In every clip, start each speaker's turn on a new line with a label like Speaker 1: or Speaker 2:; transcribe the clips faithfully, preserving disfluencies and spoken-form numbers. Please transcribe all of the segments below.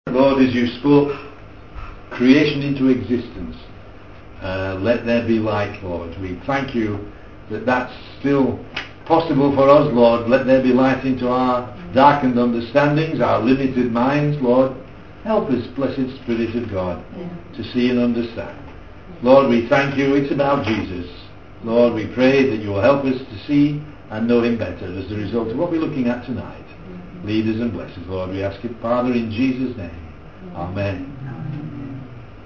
Speaker 1: Lord, as you spoke creation into existence, uh, let there be light, Lord. We thank you that that's still possible for us, Lord. Let there be light into our darkened understandings, our limited minds, Lord. Help us, blessed Spirit of God, to see and understand. Lord, we thank you. It's about Jesus. Lord, we pray that you will help us to see and know him better as a result of what we're looking at tonight. Lead us and bless us, Lord. We ask it, Father, in Jesus' name. Amen. Amen.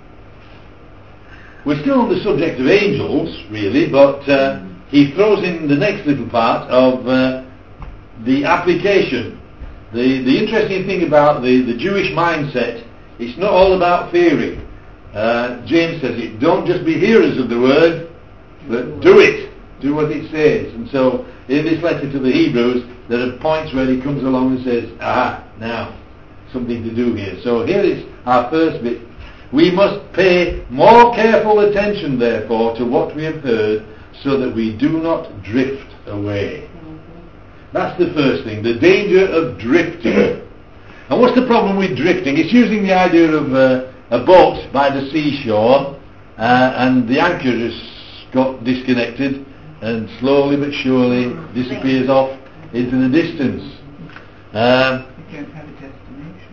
Speaker 1: We're still on the subject of angels, really, but uh, he throws in the next little part of uh, the application. The, the interesting thing about the, the Jewish mindset, it's not all about theory. Uh, James says it, don't just be hearers of the word, but do it. Do what it says. And so, in this letter to the Hebrews, there are points where he comes along and says, aha, now, something to do here. So here is our first bit. We must pay more careful attention, therefore, to what we have heard, so that we do not drift away. That's the first thing, the danger of drifting. And what's the problem with drifting? It's using the idea of uh, a boat by the seashore, uh, and the anchor just got disconnected, and slowly but surely disappears off into the distance. Um,
Speaker 2: you don't have a destination.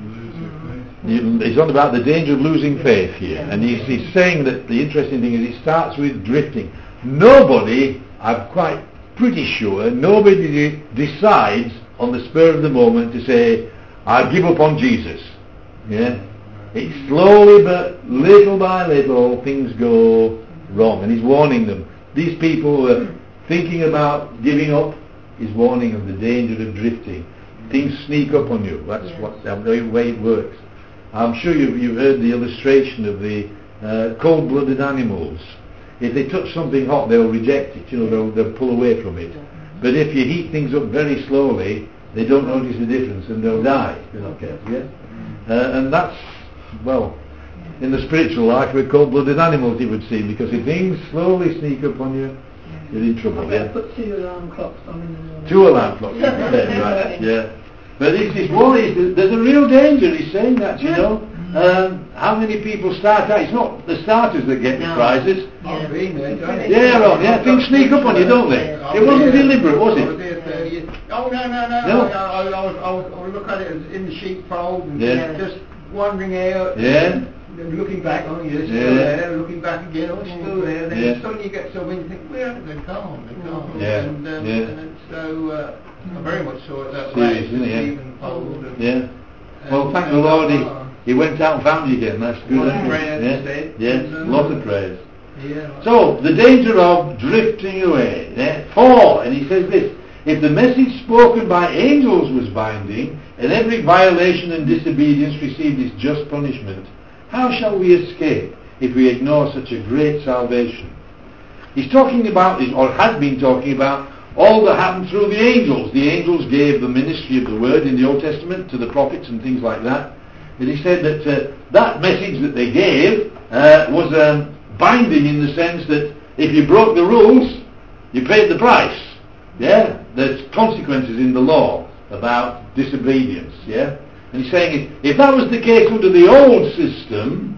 Speaker 1: He's on about the danger of losing faith here, and he's, he's saying that the interesting thing is it starts with drifting. Nobody, I'm quite pretty sure, nobody decides on the spur of the moment to say, I give up on Jesus. Yeah, it's slowly but little by little things go wrong, and he's warning them. These people who are thinking about giving up, he's warning of the danger of drifting. Things sneak up on you. That's yes. what the way it works. I'm sure you've, you've heard the illustration of the uh, cold-blooded animals. If they touch something hot, they'll reject it. You know, they'll, they'll pull away from it. But if you heat things up very slowly, they don't notice the difference and they'll die if you're not careful. Yeah? Uh, and that's, well, in the spiritual life, we're cold-blooded animals, you would see, because if things slowly sneak up on you, you're in trouble.
Speaker 3: Yeah.
Speaker 1: Yeah?
Speaker 3: Put two alarm clocks on in the morning.
Speaker 1: Two alarm clocks, right? Yeah. But it's this worry. There's a real danger. He's saying that, you know. Um, how many people start out? It's not the starters that get the
Speaker 3: no.
Speaker 1: prizes.
Speaker 2: I've been there, done it.
Speaker 1: Yeah, right. Yeah, things sneak up on you, don't they?
Speaker 2: I
Speaker 1: It wasn't
Speaker 2: there.
Speaker 1: deliberate, was
Speaker 2: I
Speaker 1: it?
Speaker 2: was there thirty years. Oh no, no, no.
Speaker 1: No.
Speaker 2: I, I, I, was, I, was, I would look at it as in the sheepfold and
Speaker 1: Yeah.
Speaker 2: just wandering out.
Speaker 1: Yeah.
Speaker 2: And looking back, oh yeah, still
Speaker 1: Yeah.
Speaker 2: there. Looking back again, oh still there. Then
Speaker 1: Yeah.
Speaker 2: suddenly you get something and you think, where have they gone? They're gone.
Speaker 1: Yeah.
Speaker 2: And, um,
Speaker 1: Yeah.
Speaker 2: and it's so uh, I very much saw it that
Speaker 1: Serious,
Speaker 2: way.
Speaker 1: isn't it? Yeah.
Speaker 2: Even fold and,
Speaker 1: Yeah. Well,
Speaker 2: and,
Speaker 1: thank
Speaker 2: and,
Speaker 1: the Lord he,
Speaker 2: uh,
Speaker 1: he went out and found you again. That's good.
Speaker 2: Lots of
Speaker 1: isn't it?
Speaker 2: prayers
Speaker 1: Yeah.
Speaker 2: instead.
Speaker 1: Yes,
Speaker 2: And, uh,
Speaker 1: lots of prayers.
Speaker 2: Yeah.
Speaker 1: So, the danger of drifting away. Yeah. For, and he says this, if the message spoken by angels was binding, and every violation and disobedience received its just punishment, how shall we escape if we ignore such a great salvation? He's talking about, or has been talking about, all that happened through the angels. The angels gave the ministry of the word in the Old Testament to the prophets and things like that. And he said that uh, that message that they gave uh, was um, binding in the sense that if you broke the rules, you paid the price. Yeah, there's consequences in the law about disobedience. Yeah, and he's saying if, if that was the case under the old system,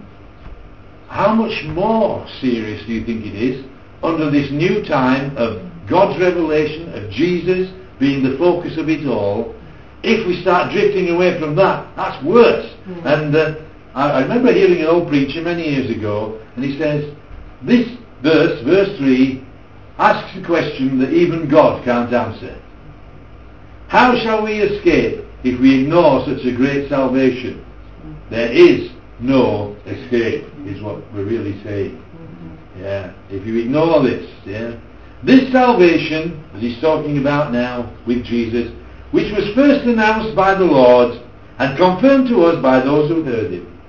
Speaker 1: how much more serious do you think it is under this new time of God's revelation, of Jesus being the focus of it all? If we start drifting away from that, that's worse. Mm. And uh, I, I remember hearing an old preacher many years ago, and he says, this verse, verse three, asks a question that even God can't answer. How shall we escape if we ignore such a great salvation? There is no escape, is what we're really saying. Yeah, if you ignore this, yeah. This salvation that he's talking about now with Jesus, which was first announced by the Lord and confirmed to us by those who heard him.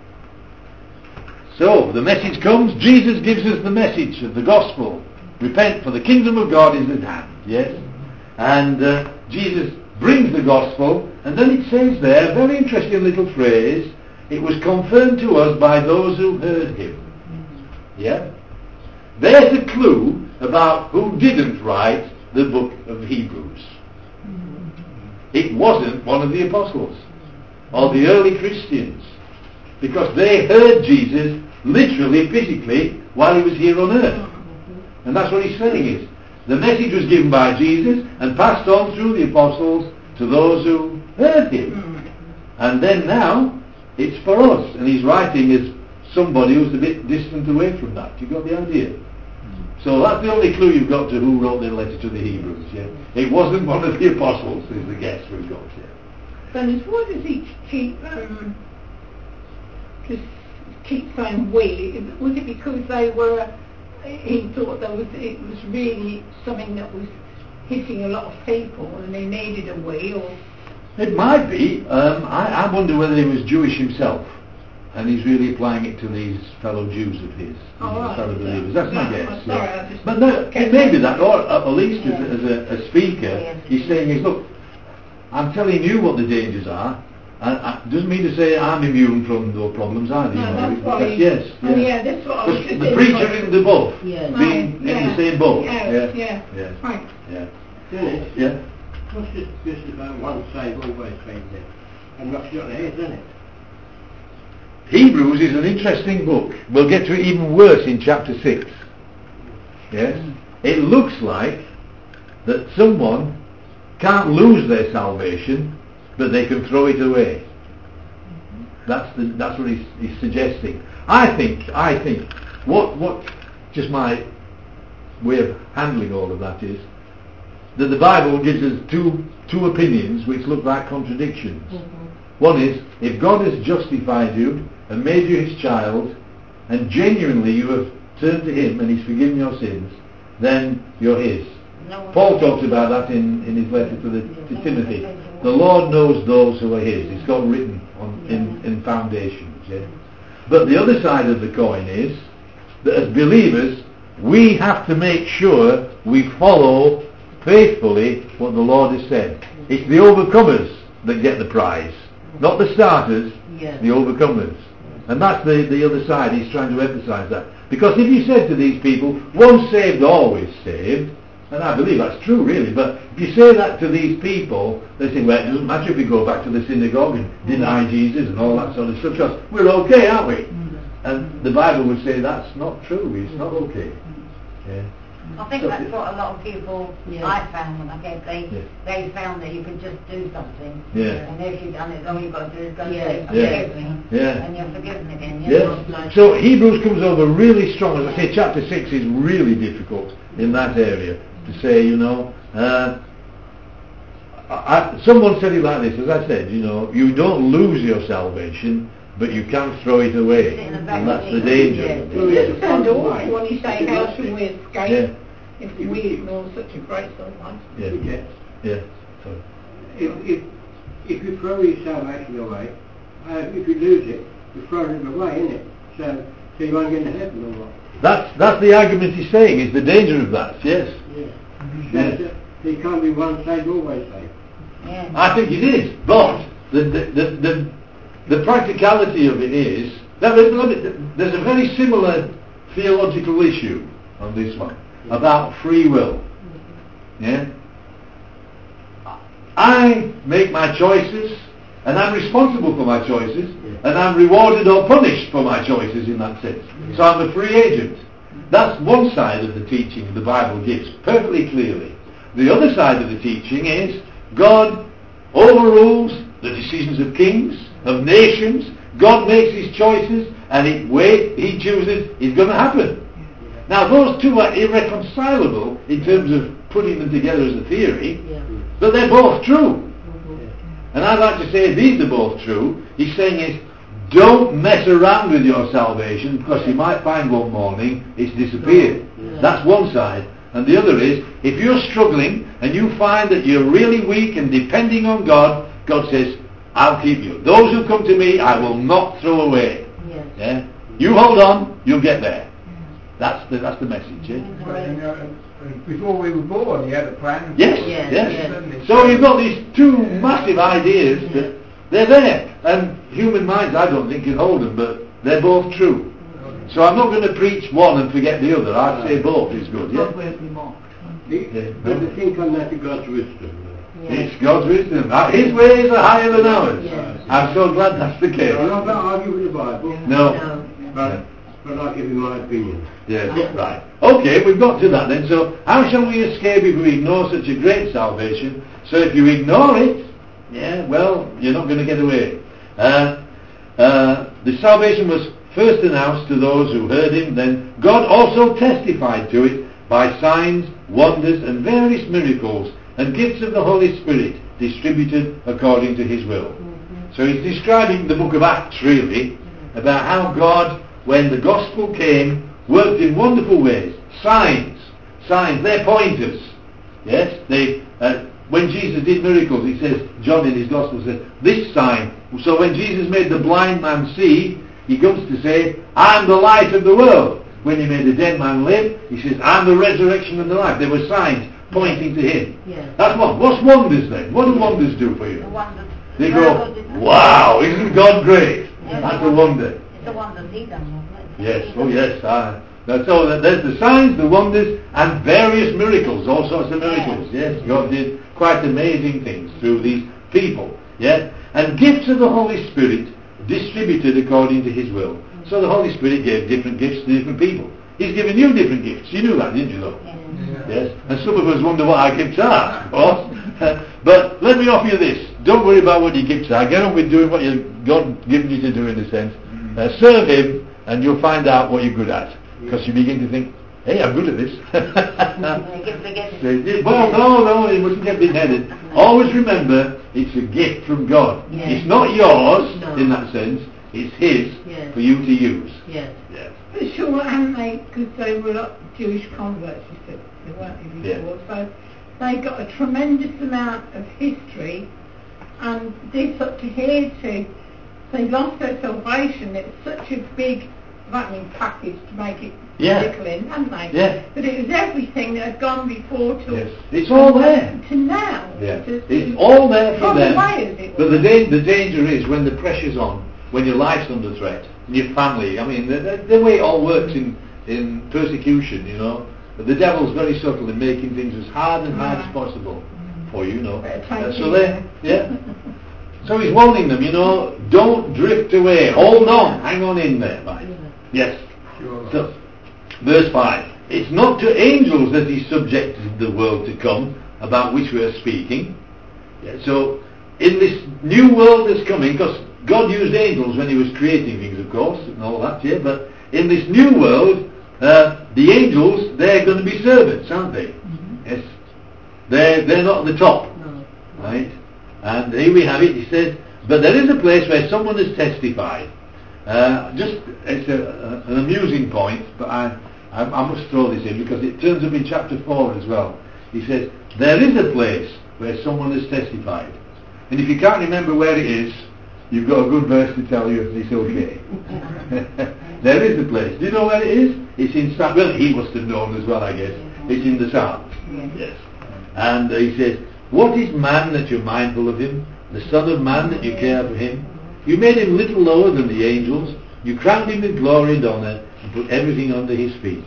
Speaker 1: So, the message comes, Jesus gives us the message of the gospel. Repent, for the kingdom of God is at hand. Yes? And uh, Jesus brings the gospel, and then it says there, a very interesting little phrase, it was confirmed to us by those who heard him. Yeah? There's a clue about who didn't write the book of Hebrews. It wasn't one of the apostles. or the early Christians, because they heard Jesus literally, physically, while he was here on earth. And that's what he's saying is, the message was given by Jesus and passed on through the apostles to those who heard him. And then now, it's for us. And he's writing as somebody who's a bit distant away from that. You got the idea? So that's the only clue you've got to who wrote the letter to the Hebrews, yeah? It wasn't one of the apostles, is the guess we've got, yeah.
Speaker 3: Dennis, why does he keep, um, just keep saying we? Was it because they were, he thought there was, it was really something that was hitting a lot of people and they needed a we, or?
Speaker 1: It might be. Um, I, I wonder whether he was Jewish himself. And he's really applying it to these fellow Jews of his,
Speaker 3: oh, right.
Speaker 1: fellow believers. That's
Speaker 3: no,
Speaker 1: my guess.
Speaker 3: I'm sorry,
Speaker 1: Yeah.
Speaker 3: I just
Speaker 1: But no, it may be that, or at least
Speaker 4: yeah.
Speaker 1: as, a, as a, a speaker, he's saying, is, look, I'm telling you what the dangers are. And it doesn't mean to say I'm immune from those problems either.
Speaker 3: No,
Speaker 1: you know,
Speaker 3: that's why
Speaker 1: because,
Speaker 3: he-
Speaker 1: yes,
Speaker 3: oh,
Speaker 1: yeah.
Speaker 3: yeah, that's what I was
Speaker 1: Because
Speaker 3: just
Speaker 1: the preacher
Speaker 3: interested.
Speaker 1: in the boat,
Speaker 4: Yeah.
Speaker 1: being
Speaker 3: Right,
Speaker 1: in
Speaker 3: yeah.
Speaker 1: the same boat.
Speaker 3: Yeah,
Speaker 1: yeah,
Speaker 3: yeah.
Speaker 1: yeah,
Speaker 3: Right.
Speaker 1: yeah.
Speaker 2: Dennis,
Speaker 1: yeah.
Speaker 2: what's this, this about one saved, always saved then? And knocks you on the head, doesn't it?
Speaker 1: Hebrews is an interesting book. We'll get to it even worse in chapter six. Yes? It looks like that someone can't lose their salvation, but they can throw it away. That's the, that's what he's, he's suggesting. I think, I think, what, what, just my way of handling all of that is, that the Bible gives us two, two opinions which look like contradictions.
Speaker 4: Mm-hmm.
Speaker 1: One is, if God has justified you and made you his child, and genuinely you have turned to him and he's forgiven your sins, then you're his.
Speaker 4: No,
Speaker 1: Paul talks about that in, in his letter to, the, to Timothy. The Lord knows those who are his. It's got written on, in, in foundations. Yeah? But the other side of the coin is that as believers, we have to make sure we follow faithfully what the Lord has said. It's the overcomers that get the prize, not the starters,
Speaker 4: Yes.
Speaker 1: the overcomers. And that's the, the other side. He's trying to emphasize that. Because if you said to these people, once saved, always saved, and I believe that's true really, but if you say that to these people, they say, well, it doesn't matter if we go back to the synagogue and deny Jesus and all that sort of stuff, because we're okay, aren't we? And the Bible would say that's not true, it's not okay. Yeah.
Speaker 4: I think that's what a lot of people
Speaker 3: Yeah.
Speaker 4: I found when I came. They
Speaker 1: Yeah.
Speaker 4: they found that you could just do something.
Speaker 1: Yeah.
Speaker 4: And if you've done it, all you've got to do is go
Speaker 3: Yeah.
Speaker 4: say,
Speaker 1: Yeah.
Speaker 4: forgive me.
Speaker 1: Yeah.
Speaker 4: And you're forgiven again. You know?
Speaker 1: Yes. So Hebrews comes over really strong. As I say, chapter six is really difficult in that area to say, you know. Uh, I, I, someone said it like this, as I said, you know, you don't lose your salvation, but you can throw it away. And that's the danger.
Speaker 3: It doesn't sound alright when you say how should we escape
Speaker 1: Yeah.
Speaker 3: if we ignore such a great someone.
Speaker 1: Yeah.
Speaker 2: Yeah.
Speaker 1: Yeah. So,
Speaker 2: If, if, if you throw your salvation away, uh, if you lose it, you're throwing it away, isn't it? So, so you won't get into heaven or what?
Speaker 1: that's that's the argument he's saying, is the danger of that, yes.
Speaker 2: Yeah.
Speaker 1: Yeah.
Speaker 2: So, so you can't be one saved, always saved.
Speaker 4: Yeah.
Speaker 1: I think it is, but the the, the, the, the practicality of it is, that there's a very similar theological issue on this one, about free will. Yeah? I make my choices, and I'm responsible for my choices, and I'm rewarded or punished for my choices in that sense. So I'm a free agent. That's one side of the teaching the Bible gives, perfectly clearly. The other side of the teaching is God overrules the decisions of kings, of nations. God makes his choices, and it way he chooses is going to happen. Now those two are irreconcilable in terms of putting them together as a theory,
Speaker 4: Yeah.
Speaker 1: but they're both true.
Speaker 4: Mm-hmm.
Speaker 1: And I'd like to say if these are both true, he's saying is, don't mess around with your salvation, because you might find one morning it's disappeared.
Speaker 4: Yeah.
Speaker 1: That's one side. And the other is, if you're struggling and you find that you're really weak and depending on God, God says, I'll keep you. Those who come to me, I will not throw away.
Speaker 4: Yes.
Speaker 1: Yeah? You hold on, you'll get there. That's the, that's the message. Yeah?
Speaker 5: And, uh, and before we were born, he had a plan.
Speaker 1: Yes,
Speaker 4: Yes,
Speaker 1: yes.
Speaker 4: yes.
Speaker 1: So you've got these two massive ideas that they're there, and human minds, I don't think, can hold them, but they're both true. So I'm not going to preach one and forget the other. I'd say both is good.
Speaker 3: God
Speaker 1: Yeah.
Speaker 3: won't be mocked.
Speaker 2: The,
Speaker 1: Yeah.
Speaker 2: but the thing comes down to God's wisdom.
Speaker 4: Yeah.
Speaker 1: It's God's wisdom. Uh, His ways are higher than ours.
Speaker 4: Yes.
Speaker 1: I'm so glad that's the case.
Speaker 2: I'm not going to argue with the Bible,
Speaker 1: No.
Speaker 4: No.
Speaker 2: but, but I'll give you my opinion.
Speaker 1: Yes, right. Okay, we've got to that then. So how shall we escape if we ignore such a great salvation? So if you ignore it, yeah, well, you're not going to get away. Uh, uh, the salvation was first announced to those who heard him, then God also testified to it by signs, wonders, and various miracles, and gifts of the Holy Spirit distributed according to his will.
Speaker 4: Mm-hmm.
Speaker 1: So he's describing the book of Acts, really, about how God, when the gospel came, worked in wonderful ways. Signs, signs, they're pointers. Yes, they, uh, when Jesus did miracles, he says, John in his gospel says, this sign. So when Jesus made the blind man see, he comes to say, I'm the light of the world. When he made the dead man live, he says, I'm the resurrection and the life. There were signs pointing to him.
Speaker 4: Yes.
Speaker 1: That's one. What's wonders then? What do wonders do for you?
Speaker 4: The wonders.
Speaker 1: They go, wow, isn't God great?
Speaker 4: Yes.
Speaker 1: That's a wonder.
Speaker 4: It's the wonders he done, wasn't it?
Speaker 1: Yes, oh yes. Uh, so there's the signs, the wonders, and various miracles, all sorts of miracles. Yes, God did quite amazing things through these people. Yeah, and gifts of the Holy Spirit distributed according to his will. So the Holy Spirit gave different gifts to different people. He's given you different gifts. You knew that, didn't you, though?
Speaker 4: Yes.
Speaker 1: Yes. And some of us wonder what our gifts are, of course. But let me offer you this. Don't worry about what your gifts are. Get on with doing what you've God given you to do, in a sense. Uh, serve him, and you'll find out what you're good at. Because you begin to think, hey, I'm good at this. Well, no, no, you mustn't get big-headed. Always remember, it's a gift from God.
Speaker 4: Yes.
Speaker 1: It's not yours,
Speaker 4: No.
Speaker 1: in that sense. It's his
Speaker 4: Yes.
Speaker 1: for you to use.
Speaker 4: Yes.
Speaker 1: Yes.
Speaker 3: But sure, hadn't they, because they were like Jewish converts, you said, they weren't they
Speaker 1: Yeah.
Speaker 3: before, so they got a tremendous amount of history, and this up to here to, they lost their salvation. It's such a big, that means package to make it
Speaker 1: Yeah.
Speaker 3: tickling, hadn't they?
Speaker 1: Yeah.
Speaker 3: But it was everything that had gone before to,
Speaker 1: Yes. It's all there.
Speaker 3: to now.
Speaker 1: Yeah.
Speaker 3: To, to
Speaker 1: It's all there for
Speaker 3: from
Speaker 1: them.
Speaker 3: away, as it
Speaker 1: But
Speaker 3: were.
Speaker 1: the, da- the danger is when the pressure's on, when your life's under threat, and your family. I mean, the, the, the way it all works in, in persecution, you know, the devil's very subtle in making things as hard and hard as
Speaker 3: Right.
Speaker 1: possible for you, you know.
Speaker 3: Better take
Speaker 1: Uh, so
Speaker 3: it,
Speaker 1: they, yeah. So he's warning them, you know, don't drift away. Hold on, hang on in there, mate. Yes.
Speaker 5: Sure.
Speaker 1: So, verse five. It's not to angels that he subjected the world to come, about which we are speaking. Yeah, so, in this new world that's coming, because God used angels when he was creating things, of course, and all that, yeah, but in this new world, uh, the angels, they're going to be servants, aren't they?
Speaker 4: Mm-hmm.
Speaker 1: Yes. They're, they're not at the top,
Speaker 4: No.
Speaker 1: right? And here we have it, he says, but there is a place where someone has testified. Uh, just, it's a, a, an amusing point, but I, I, I must throw this in because it turns up in chapter four as well. He says, there is a place where someone has testified. And if you can't remember where it is, you've got a good verse to tell you it's okay. There is a place. Do you know where it is? It's in Psalm. Well, he must have known as well, I guess. It's in the Psalms. Yes. And uh, he says, what is man that you're mindful of him? The Son of Man that you care for him? You made him little lower than the angels. You crowned him with glory and honour and put everything under his feet.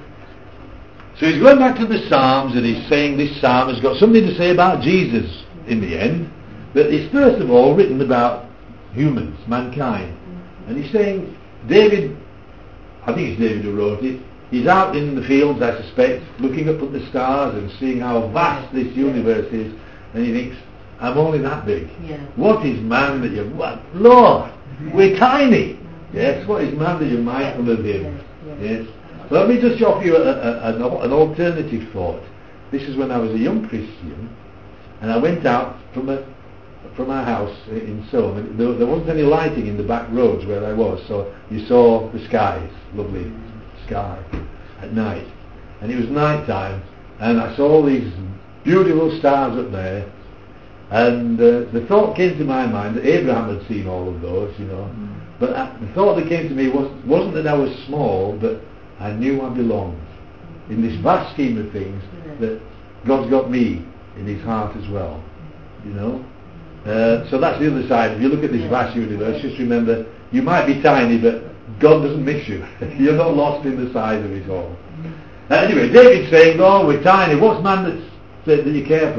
Speaker 1: So he's going back to the Psalms and he's saying this Psalm has got something to say about Jesus in the end. But it's first of all written about humans, mankind. And he's saying, David, I think it's David who wrote it, he's out in the fields, I suspect, looking up at the stars and seeing how vast this universe is, and he thinks, I'm only that big.
Speaker 4: Yeah.
Speaker 1: What is man that you're... What? Lord, we're tiny. Yes, what is man that you're mindful of him?
Speaker 4: Yes, yes.
Speaker 1: Yes. Well, let me just offer you a, a, an, an alternative thought. This is when I was a young Christian, and I went out from a from our house in Soham, and there, there wasn't any lighting in the back roads where I was, so you saw the skies, lovely sky at night, and it was night time, and I saw all these beautiful stars up there, and uh, the thought came to my mind that Abraham had seen all of those, you know, mm. but uh, the thought that came to me was, wasn't that I was small, but I knew I belonged in this vast scheme of things, that God's got me in his heart as well, you know. Uh, so that's the other side. If you look at this vast universe, just remember, you might be tiny, but God doesn't miss you. You're not lost in the size of it all. Uh, anyway, David's saying, oh, we're tiny. What's man that's, that, that you care for him?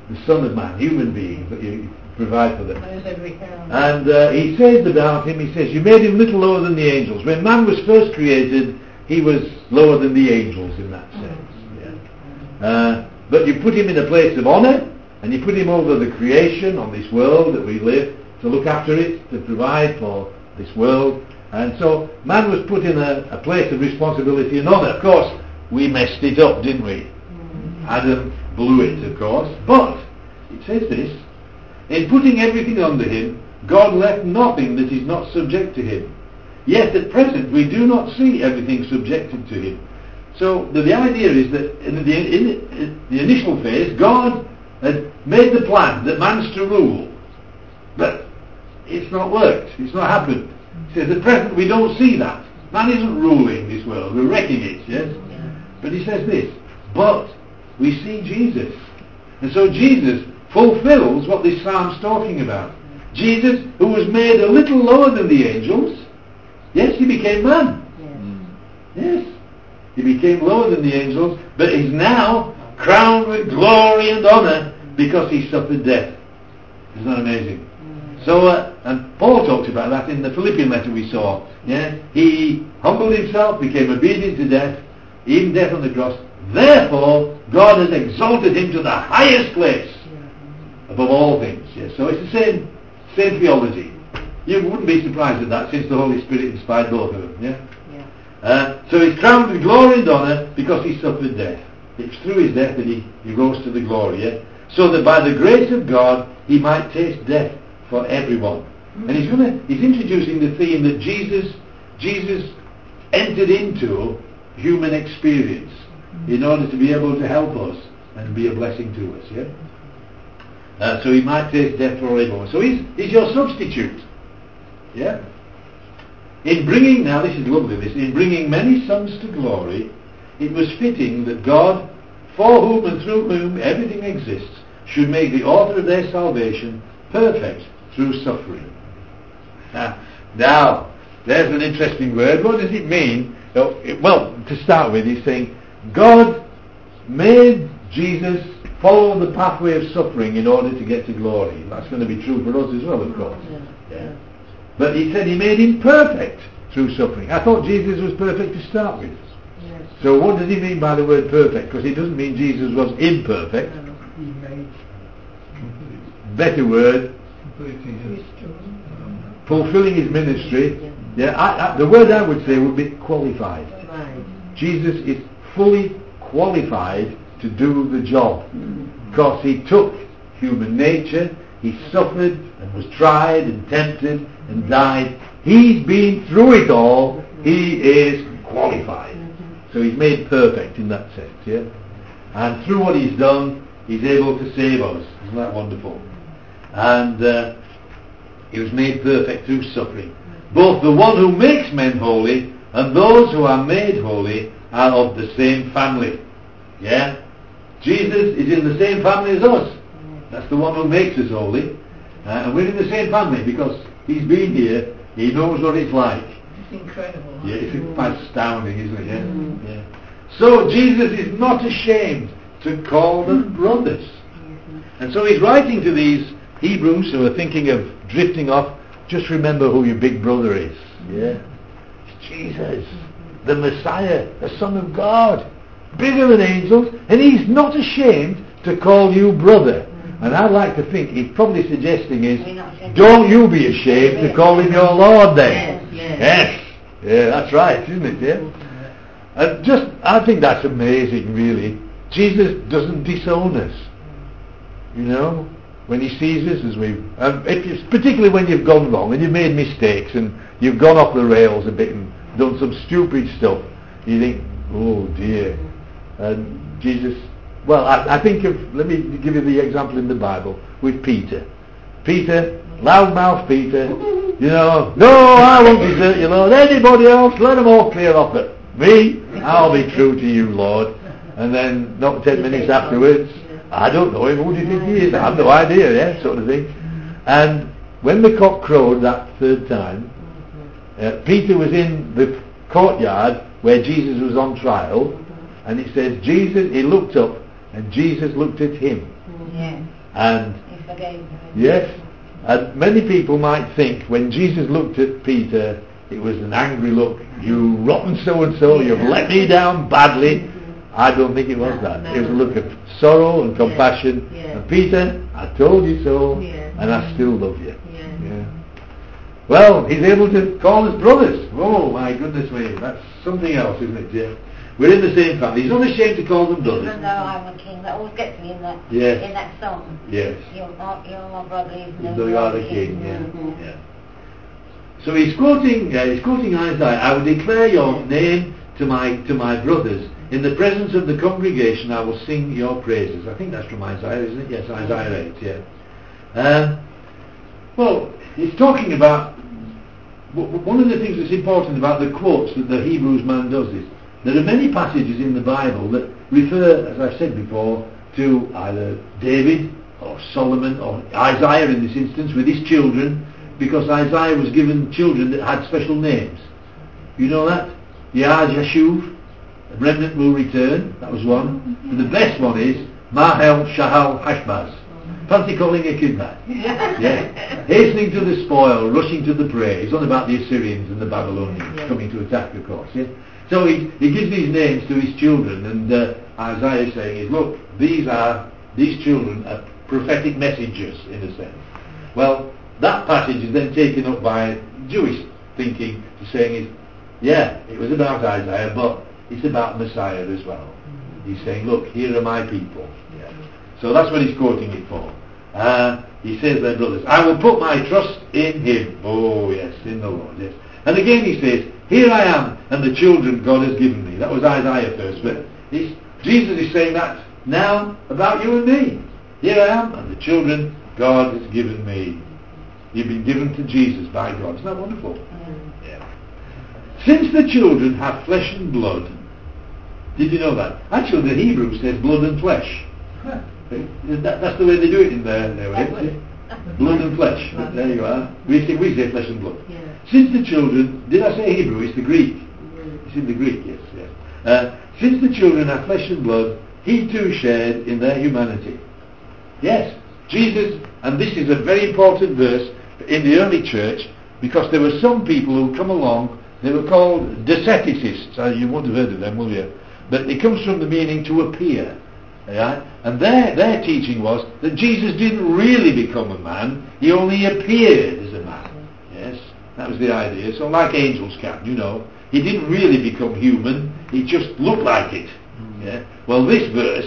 Speaker 1: the Son of Man, human beings that you provide for them.
Speaker 3: Knows every hair.
Speaker 1: And uh, he says about him, he says, you made him little lower than the angels. When man was first created, he was lower than the angels in that sense. Yeah. Uh, but you put him in a place of honour, and you put him over the creation on this world that we live, to look after it, to provide for this world. And so man was put in a, a place of responsibility and honour. Of course, we messed it up, didn't we? Mm. Adam blew it, of course. But it says this, in putting everything under him, God left nothing that is not subject to him. Yet at present we do not see everything subjected to him. So the, the idea is that in the, in, in the initial phase, God had made the plan that man's to rule. But it's not worked. It's not happened. He says at present we don't see that. Man isn't ruling this world. We're wrecking it, yes? But he says this, but we see Jesus. And so Jesus fulfills what this psalm's talking about. Jesus, who was made a little lower than the angels, yes, he became man. Yes. Yes. He became lower than the angels, but is now crowned with glory and honour because he suffered death. Isn't that amazing? So, uh, and Paul talks about that in the Philippian letter we saw. Yeah, he humbled himself, became obedient to death, even death on the cross. Therefore, God has exalted him to the highest place above all things. Yes, so it's the same, same theology. You wouldn't be surprised at that, since the Holy Spirit inspired both of them. Yeah.
Speaker 4: Yeah.
Speaker 1: Uh, so he's crowned with glory and honour because he suffered death. It's through his death that he, he rose to the glory. Yeah. So that by the grace of God he might taste death for everyone. Mm-hmm. And he's going to he's introducing the theme that Jesus Jesus entered into human experience mm-hmm. in order to be able to help us and be a blessing to us. Yeah. Uh, so he might taste death for everyone. So he's he's your substitute. Yeah. In bringing now this is lovely. This in bringing many sons to glory, it was fitting that God, for whom and through whom everything exists, should make the author of their salvation perfect through suffering. Uh, now, there's an interesting word. What does it mean? Well, to start with, he's saying God made Jesus follow the pathway of suffering in order to get to glory. That's going to be true for us as well, of course. Yeah. Yeah. But he said he made him perfect through suffering. I thought Jesus was perfect to start with. Yes. So what does he mean by the word perfect? Because he doesn't mean Jesus was imperfect.
Speaker 5: He made
Speaker 1: better word,
Speaker 5: completely
Speaker 1: fulfilling his ministry. Yeah, I, I, the word I would say would be qualified. Jesus is fully qualified to do the job because he took human nature, he suffered and was tried and tempted and died. He's been through it all. He is qualified. So he's made perfect in that sense. Yeah, and through what he's done, he's able to save us. Isn't that wonderful? And uh, he was made perfect through suffering. Both the one who makes men holy and those who are made holy are of the same family. Yeah? Jesus is in the same family as us. That's the one who makes us holy. Uh, and we're in the same family because he's been here. He knows what it's like.
Speaker 3: It's incredible.
Speaker 1: Yeah, it's astounding, isn't it? Yeah? Mm. Yeah. So Jesus is not ashamed to call them brothers. And so he's writing to these Hebrews who are thinking of drifting off. Just remember who your big brother is. Yeah, it's Jesus, the Messiah, the Son of God, bigger than angels, and he's not ashamed to call you brother. And I'd like to think he's probably suggesting is, don't you be ashamed to call him your Lord then. Yes, yes. yes. Yeah, that's right, isn't it? Yeah. And just, I think that's amazing, really. Jesus doesn't disown us. You know, when he sees us as we, um, if it's, particularly when you've gone wrong and you've made mistakes and you've gone off the rails a bit and done some stupid stuff, you think, oh dear. And Jesus, well, I, I think of, let me give you the example in the Bible with Peter. Peter, loudmouth Peter, you know, no, I won't desert you, Lord. Anybody else, let them all clear off it. Me, I'll be true to you, Lord. And then, not ten minutes afterwards, I don't know him, who do you think he is? I have no idea, yeah, sort of thing. And when the cock crowed that third time, uh, Peter was in the courtyard where Jesus was on trial, and it says Jesus, he looked up, and Jesus looked at him.
Speaker 4: Yeah.
Speaker 1: And
Speaker 4: He forgave him.
Speaker 1: yes, and many people might think when Jesus looked at Peter, it was an angry look. You rotten so-and-so, you've let me down badly. I don't think it was that. It was a look of sorrow and compassion.
Speaker 6: Yeah.
Speaker 1: And Peter, I told you so,
Speaker 6: Yeah.
Speaker 1: and I still love you.
Speaker 6: Yeah.
Speaker 1: Yeah. Well, he's able to call us brothers. Oh my goodness me, that's something else, isn't it, Jeff? We're in the same family. He's not ashamed to call them brothers.
Speaker 4: Even though I'm a king, that always gets me in that
Speaker 1: Yes.
Speaker 4: in that song.
Speaker 1: Yes.
Speaker 4: You're my, you're my brother, even
Speaker 1: Even
Speaker 4: though
Speaker 1: though
Speaker 4: you
Speaker 1: you
Speaker 4: are
Speaker 1: are the king, yeah.
Speaker 4: Mhm.
Speaker 1: yeah. So he's quoting, uh, he's quoting Isaiah. I will declare your name to my to my brothers. In the presence of the congregation, I will sing your praises. I think that's from Isaiah, isn't it? Yes, Isaiah eight. Yeah. Um, well, he's talking about w- one of the things that's important about the quotes that the Hebrews man does is there are many passages in the Bible that refer, as I said before, to either David or Solomon or Isaiah in this instance with his children, because Isaiah was given children that had special names. You know that? Yah Jashuv, a remnant will return. That was one. And the best one is Mahel Shahal Hashbaz. Fancy calling a kid that? Yeah. Hastening to the spoil, rushing to the prey. He's on about the Assyrians and the Babylonians coming to attack, of course. Yeah. So he, he gives these names to his children, and uh, Isaiah is saying, is, look, these are these children are prophetic messengers in a sense. Well, that passage is then taken up by Jewish thinking to saying is, yeah, it was about Isaiah, but it's about Messiah as well. He's saying, look, here are my people. Yeah. So that's what he's quoting it for. Uh, he says there, brothers, I will put my trust in him. Oh, yes, in the Lord, yes. And again he says, here I am, and the children God has given me. That was Isaiah first, but he's, Jesus is saying that now about you and me. Here I am, and the children God has given me. You've been given to Jesus by God. Isn't that wonderful? Mm. Yeah. Since the children have flesh and blood, did you know that? Actually, the Hebrew says blood and flesh. Huh. That, that's the way they do it in their, their way. Blood and flesh. But there you are. We say, we say flesh and blood.
Speaker 6: Yeah.
Speaker 1: Since the children, did I say Hebrew? It's the Greek. It's in the Greek, yes. yes. Uh, since the children have flesh and blood, he too shared in their humanity. Yes, Jesus, and this is a very important verse in the early church, because there were some people who come along, they were called Doceticists. Uh, you won't have heard of them, will you? But it comes from the meaning to appear. Right? And their, their teaching was that Jesus didn't really become a man, he only appeared as a man. Yes, that was the idea. So like angels can, you know. He didn't really become human, he just looked like it. Yeah? Well, this verse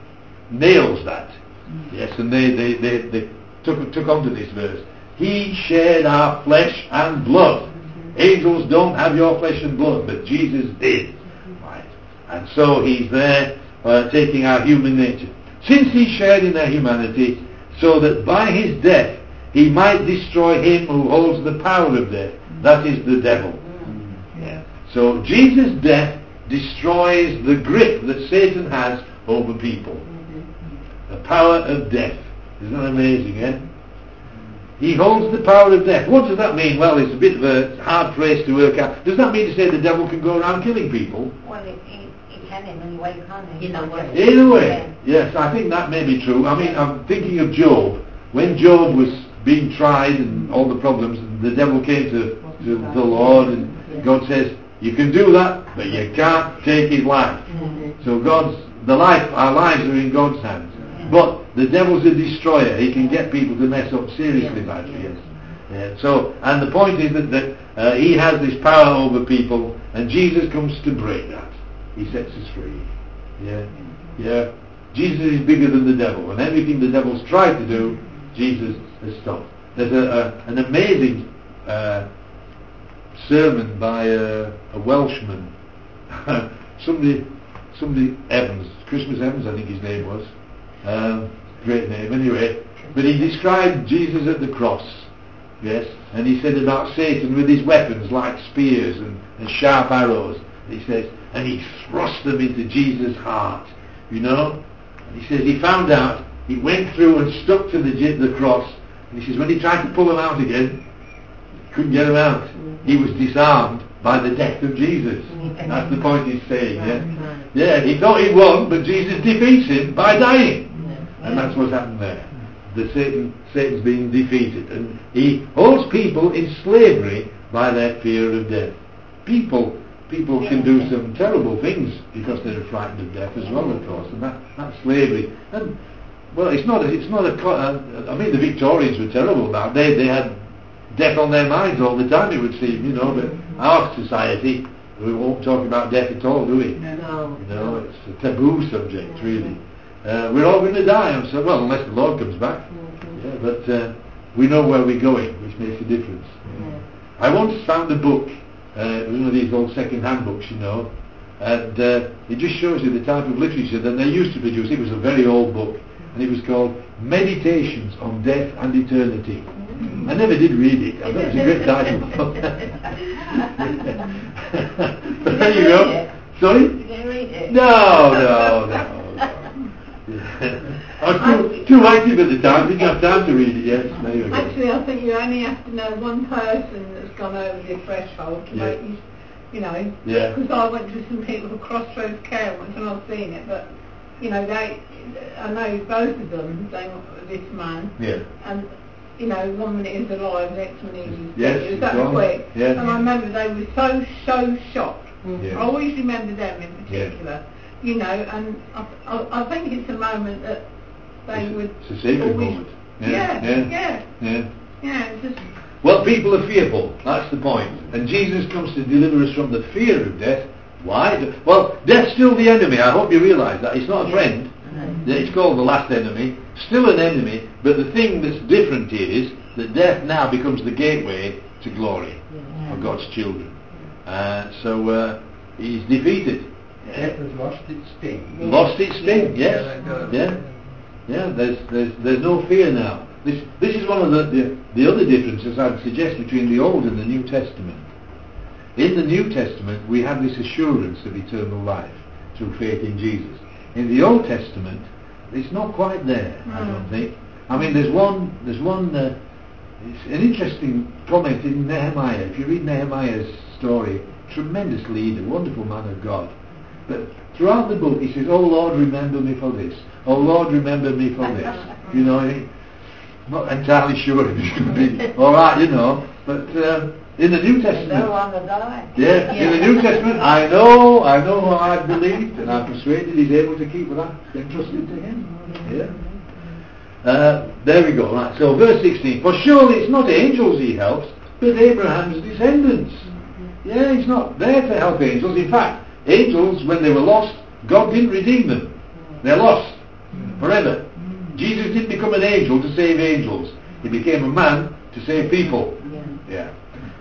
Speaker 1: nails that. Yes, and they, they, they, they took, took onto this verse. He shared our flesh and blood. Angels don't have your flesh and blood, but Jesus did. Right. And so he's there uh, taking our human nature. Since he shared in their humanity, so that by his death he might destroy him who holds the power of death. That is the devil. Yeah. So Jesus' death destroys the grip that Satan has over people. The power of death. Isn't that amazing, eh? He holds the power of death. What does that mean? Well, it's a bit of a hard phrase to work out. Does that mean to say the devil can go around killing people?
Speaker 4: Well, it, it, it can in any way, can't it?
Speaker 6: In a way.
Speaker 1: In a way, yes, I think that may be true. I mean, I'm thinking of Job. When Job was being tried and all the problems, the devil came to, to the Lord, and God says, you can do that, but you can't take his life. So God's, the life, our lives are in God's hands. But the devil's a destroyer. He can get people to mess up seriously badly. Yes. Yeah. So, and the point is that, that uh, he has this power over people, and Jesus comes to break that. He sets us free. Yeah, yeah. Jesus is bigger than the devil, and everything the devil's tried to do, Jesus has stopped. There's a, a, an amazing uh, sermon by a, a Welshman, somebody, somebody Evans, Christmas Evans, I think his name was. Um, great name anyway, but he described Jesus at the cross, yes, and he said about Satan with his weapons like spears and, and sharp arrows, he says, and he thrust them into Jesus' heart, you know, and he says he found out, he went through and stuck to the, the cross, and he says when he tried to pull them out again, couldn't get them out. He was disarmed by the death of Jesus. That's the point he's saying. Yeah, yeah. He thought he won, but Jesus defeats him by dying, and that's what's happened there. the Satan, Satan's been defeated, and he holds people in slavery by their fear of death. People, people can do some terrible things because they're frightened of death as well, of course, and that, that's slavery. And well, it's not, a, it's not a. Uh, I mean, the Victorians were terrible about it. They, they had death on their minds all the time, it would seem, you know. But our society, we won't talk about death at all, do we?
Speaker 4: No.
Speaker 1: You know, it's a taboo subject, really. Uh, we're all going to die, I'm so, well, unless the Lord comes back.
Speaker 4: Mm-hmm.
Speaker 1: Yeah, but uh, we know where we're going, which makes a difference.
Speaker 4: Yeah.
Speaker 1: I once found a book, uh, one of these old second-hand books, you know, and uh, it just shows you the type of literature that they used to produce. It was a very old book, and it was called Meditations on Death and Eternity. I never did read it. I thought it was a great title. But there you go. Sorry?
Speaker 4: You didn't read it?
Speaker 1: No, no, no, no. I was too, too active at the time. Didn't have time to read it. Yes, there you go.
Speaker 3: Actually, I think you only have to know one person that's gone over the threshold to
Speaker 1: Yeah.
Speaker 3: make you, you know.
Speaker 1: Yeah.
Speaker 3: Because I went to some people at Crossroads Care once and I've seen it, but you know, they, I know both of them. They, this man,
Speaker 1: Yeah.
Speaker 3: and you know, one minute he's alive, next minute he's
Speaker 1: Yes,
Speaker 3: dead. It was
Speaker 1: he's
Speaker 3: that
Speaker 1: gone.
Speaker 3: quick.
Speaker 1: Yeah.
Speaker 3: And I remember they were so so shocked.
Speaker 1: Yeah.
Speaker 3: I always remember them in
Speaker 1: Yeah.
Speaker 3: particular. You know, and I, I, I think it's a moment that they
Speaker 1: It's a-
Speaker 3: would.
Speaker 1: it's a sacred
Speaker 3: always,
Speaker 1: moment.
Speaker 3: Yeah,
Speaker 1: Yeah,
Speaker 3: yeah,
Speaker 1: yeah.
Speaker 3: yeah,
Speaker 1: Yeah.
Speaker 3: yeah, it's just.
Speaker 1: Well, people are fearful. That's the point. And Jesus comes to deliver us from the fear of death. Why? Well, death's still the enemy. I hope you realise that. It's not a friend. It's called the last enemy. Still an enemy, but the thing that's different is that death now becomes the gateway to glory for God's children. Uh, so uh, he's defeated.
Speaker 5: Death has lost its sting.
Speaker 1: Lost its sting, yes.
Speaker 5: Yeah.
Speaker 1: Yeah. Yeah, there's, there's, there's no fear now. This, this is one of the, the, the other differences I'd suggest between the Old and the New Testament. In the New Testament, we have this assurance of eternal life through faith in Jesus. In the Old Testament, it's not quite there, I don't think. I mean, there's one, there's one, uh, it's an interesting comment in Nehemiah. If you read Nehemiah's story, tremendous leader, wonderful man of God. But throughout the book, he says, "Oh Lord, remember me for this. Oh Lord, remember me for this." You know, I'm not entirely sure if it's going to be all right, you know. But um, in the New Testament,
Speaker 4: No one will die.
Speaker 1: yeah, in the New Testament, I know, I know who I believed, and I'm persuaded he's able to keep what I've entrusted to him. Yeah. Uh, there we go. Right. So verse sixteen. For surely it's not angels he helps, but Abraham's descendants. Yeah, he's not there to help angels. In fact, angels, when they were lost, God didn't redeem them. They're lost forever. Jesus didn't become an angel to save angels. He became a man to save people. Yeah.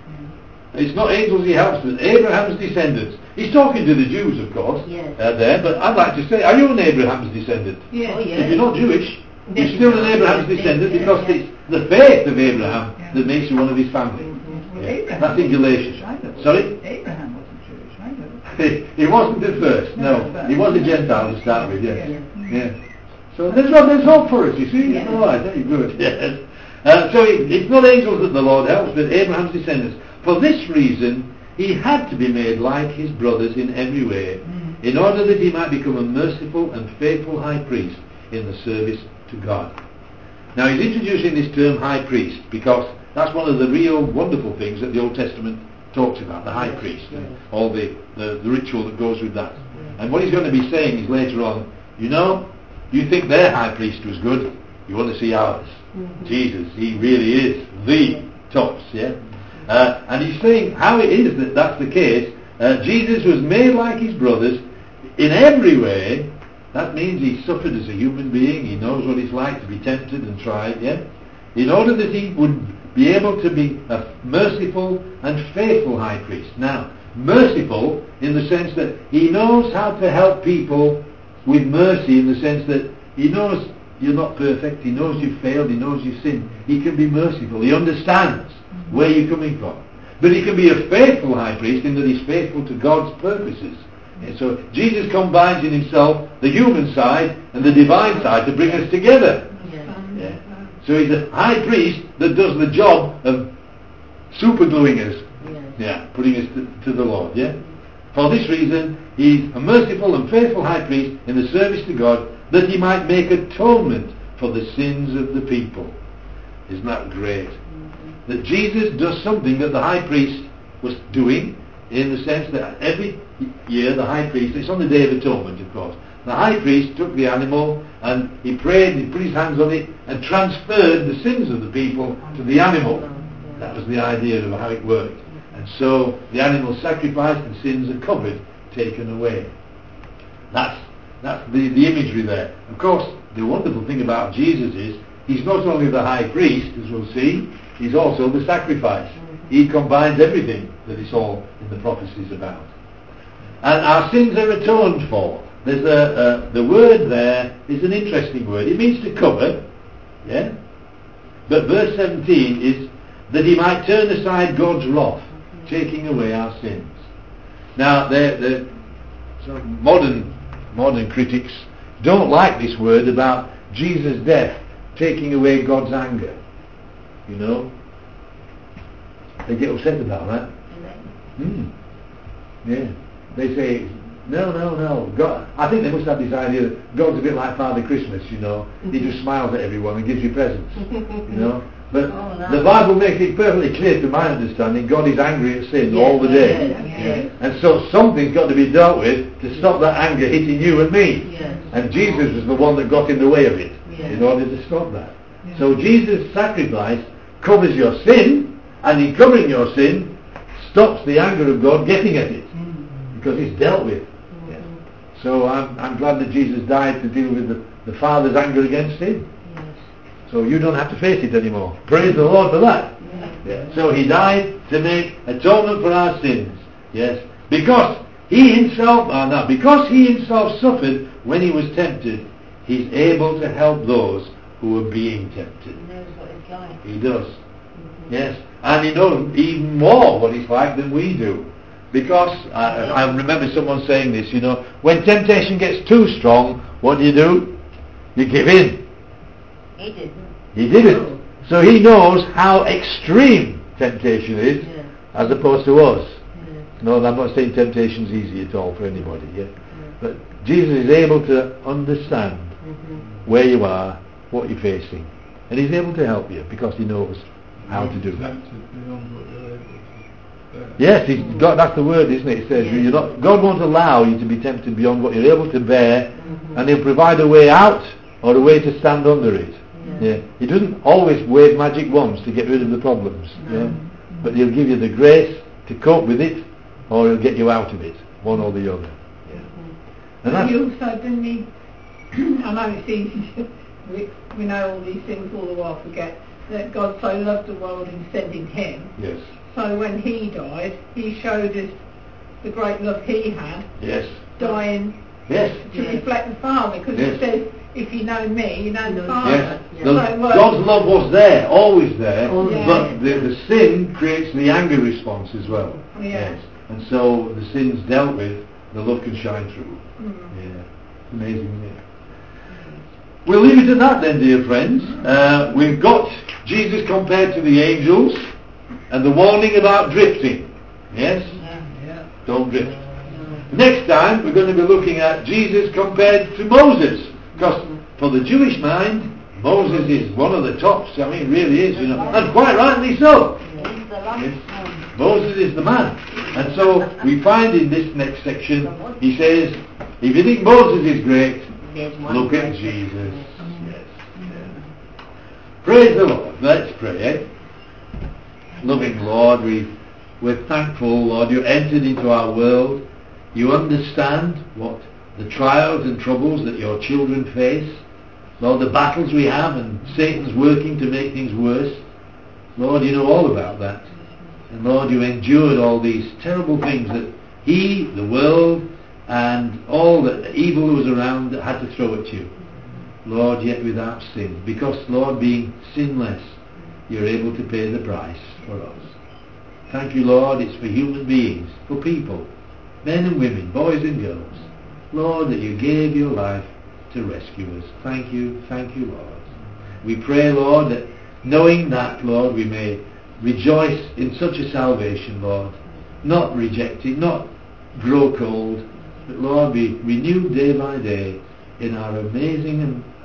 Speaker 1: It's not angels he helps, but Abraham's descendants. He's talking to the Jews, of course,
Speaker 4: Yes.
Speaker 1: uh, there, but I'd like to say, are you an Abraham's descendant?
Speaker 3: Yeah.
Speaker 4: Oh, yeah.
Speaker 1: If you're not Jewish, you're still an Abraham's descendant because it's the faith of Abraham that makes you one of his family.
Speaker 5: Well,
Speaker 1: Yeah.
Speaker 5: Abraham
Speaker 1: That's in Galatians.
Speaker 5: I know.
Speaker 1: Sorry?
Speaker 5: Abraham wasn't Jewish, I know.
Speaker 1: He wasn't at first,
Speaker 5: No,
Speaker 1: no.
Speaker 5: but-
Speaker 1: He was a Gentile to start with, yes.
Speaker 5: Yeah.
Speaker 1: Yeah. So there's, well, there's hope for us, you see.
Speaker 4: Yeah.
Speaker 1: All right, very good. Yes. Uh, so it, it's not angels that the Lord helps, but Abraham's descendants. For this reason, he had to be made like his brothers in every way, in order that he might become a merciful and faithful high priest in the service to God. Now he's introducing this term high priest because that's one of the real wonderful things that the Old Testament talks about, the high priest and all the, the, the ritual that goes with that. And what he's going to be saying is later on, you know, you think their high priest was good, you want to see ours. Jesus, he really is the tops, yeah? Uh, and he's saying how it is that that's the case. Uh, Jesus was made like his brothers in every way. That means he suffered as a human being. He knows what it's like to be tempted and tried, yeah? In order that he would be able to be a merciful and faithful high priest. Now, merciful in the sense that he knows how to help people with mercy, in the sense that he knows you're not perfect, he knows you've failed, he knows you've sinned. He can be merciful. He understands where you're coming from. But he can be a faithful high priest in that he's faithful to God's purposes. And so Jesus combines in himself the human side and the divine side to bring us together. Yeah. So he's a high priest that does the job of supergluing us. Yeah, putting us to, to the Lord. Yeah. For this reason, he's a merciful and faithful high priest in the service to God, that he might make atonement for the sins of the people. Isn't that great? That Jesus does something that the high priest was doing, in the sense that every year the high priest, it's on the Day of Atonement of course, the high priest took the animal and he prayed, he put his hands on it and transferred the sins of the people to the animal. That was the idea of how it worked. And so the animal sacrificed and sins are covered, taken away. That's, that's the, the imagery there. Of course, the wonderful thing about Jesus is he's not only the high priest, as we'll see, he's also the sacrifice. He combines everything that it's all in the prophecies about. And our sins are atoned for. There's a, a the word there is an interesting word. It means to cover, yeah. But verse seventeen is that he might turn aside God's wrath, taking away our sins. Now, the the some modern modern critics don't like this word about Jesus' death taking away God's anger. You know, they get upset about that. Mm. Yeah, they say, no, no, no. God, I think they must have this idea that God's a bit like Father Christmas, you know. He just smiles at everyone and gives you presents, you know. But
Speaker 4: oh, no.
Speaker 1: the Bible makes it perfectly clear, to my understanding, God is angry at sin
Speaker 4: yes,
Speaker 1: all the day.
Speaker 4: Yes, yes.
Speaker 1: And so something's got to be dealt with to stop that anger hitting you and me.
Speaker 4: Yes.
Speaker 1: And Jesus was the one that got in the way of it,
Speaker 4: yes.
Speaker 1: in order to stop that. Yes. So Jesus' sacrifice covers your sin, and in covering your sin, stops the anger of God getting at it, mm-hmm. because it's dealt with. Mm-hmm. Yeah. So I'm, I'm glad that Jesus died to deal with the, the Father's anger against sin. Yes. So you don't have to face it anymore. Praise the Lord for that. Yes. Yeah. So he died to make atonement for our sins. Yes. Because he himself, uh, no, because he himself suffered when he was tempted, he's able to help those who are being tempted.
Speaker 4: He knows what it's like.
Speaker 1: He does. Mm-hmm. Yes. And he knows even more what it's like than we do. Because I, I remember someone saying this, you know, when temptation gets too strong, what do you do? You give in.
Speaker 4: He didn't.
Speaker 1: He didn't. So he knows how extreme temptation is, yeah. as opposed to us. Yeah. No, I'm not saying temptation's easy at all for anybody. Yeah? Yeah. But Jesus is able to understand mm-hmm. where you are, what you're facing. And he's able to help you because he knows how to do that. Yes, he's got, that's the word, isn't it? It says, yeah. you're not, God won't allow you to be tempted beyond what you're able to bear, mm-hmm. and he'll provide a way out or a way to stand under it. Yeah. Yeah. He doesn't always wave magic wands to get rid of the problems, no. yeah? Mm-hmm. But he'll give you the grace to cope with it, or he'll get you out of it, one or the other. Yeah.
Speaker 3: Mm-hmm. And that's, he also didn't he, I know it's easy to, we, we know all these things all the while, forget that God so loved the world in sending him.
Speaker 1: Yes.
Speaker 3: So when he died, he showed us the great love he had.
Speaker 1: Yes.
Speaker 3: Dying.
Speaker 1: Yes.
Speaker 3: To
Speaker 1: yes.
Speaker 3: reflect the Father, because
Speaker 1: yes.
Speaker 3: it says, if you know me, you know the Father.
Speaker 1: Yes.
Speaker 3: Yes.
Speaker 1: The,
Speaker 3: so, well,
Speaker 1: God's love was there, always there,
Speaker 3: yeah.
Speaker 1: but the, the sin creates the anger response as well.
Speaker 3: Yeah.
Speaker 1: Yes. And so the sin's dealt with, the love can shine through.
Speaker 3: Mm.
Speaker 1: Yeah. Amazing, isn't it? We'll leave it at that then, dear friends. Uh, we've got Jesus compared to the angels and the warning about drifting. Yes?
Speaker 4: Yeah.
Speaker 1: Yeah. Don't drift. No. Next time we're going to be looking at Jesus compared to Moses. Because for the Jewish mind, Moses is one of the tops. I mean, really is, you know. And quite rightly so. Yes. Moses is the man. And so we find in this next section, he says, if you think Moses is great, look at Jesus. Yes. Yeah. Praise the Lord. Let's pray. Eh? Loving Lord, we, we're thankful, Lord, you entered into our world. You understand what the trials and troubles that your children face. Lord, the battles we have, and Satan's working to make things worse. Lord, you know all about that. And Lord, you endured all these terrible things that he, the world, and all the evil that was around had to throw at you. Lord, yet without sin. Because, Lord, being sinless, you're able to pay the price for us. Thank you, Lord, it's for human beings, for people, men and women, boys and girls. Lord, that you gave your life to rescue us. Thank you, thank you, Lord. We pray, Lord, that knowing that, Lord, we may rejoice in such a salvation, Lord, not reject it, not grow cold, but Lord, be renewed day by day in our amazing and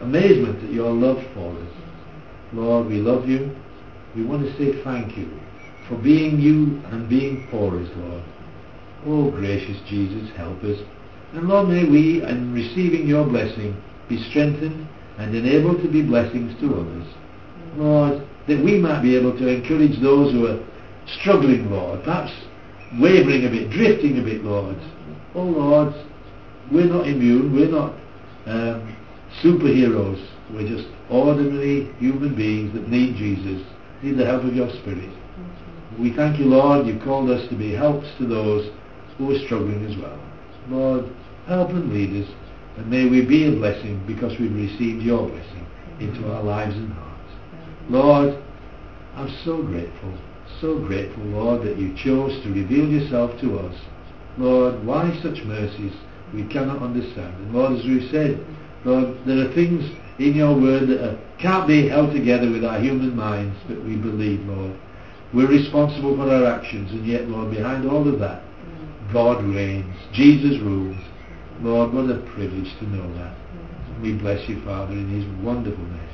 Speaker 1: amazement at your love for us. Lord, we love you. We want to say thank you for being you and being for us, Lord. Oh, gracious Jesus, help us. And Lord, may we, in receiving your blessing, be strengthened and enabled to be blessings to others. Lord, that we might be able to encourage those who are struggling, Lord, perhaps wavering a bit, drifting a bit, Lord. Oh, Lord, we're not immune, we're not um, superheroes. We're just ordinary human beings that need Jesus, need the help of your Spirit. We thank you, Lord, you've called us to be helps to those who are struggling as well. Lord, help and lead us, and may we be a blessing because we've received your blessing into our lives and hearts. Lord, I'm so grateful, so grateful, Lord, that you chose to reveal yourself to us. Lord, why such mercies we cannot understand. And Lord, as we've said, Lord, there are things in your word that are, can't be held together with our human minds, but we believe, Lord. We're responsible for our actions, and yet, Lord, behind all of that, God reigns. Jesus rules. Lord, what a privilege to know that. We bless you, Father, in his wonderful name.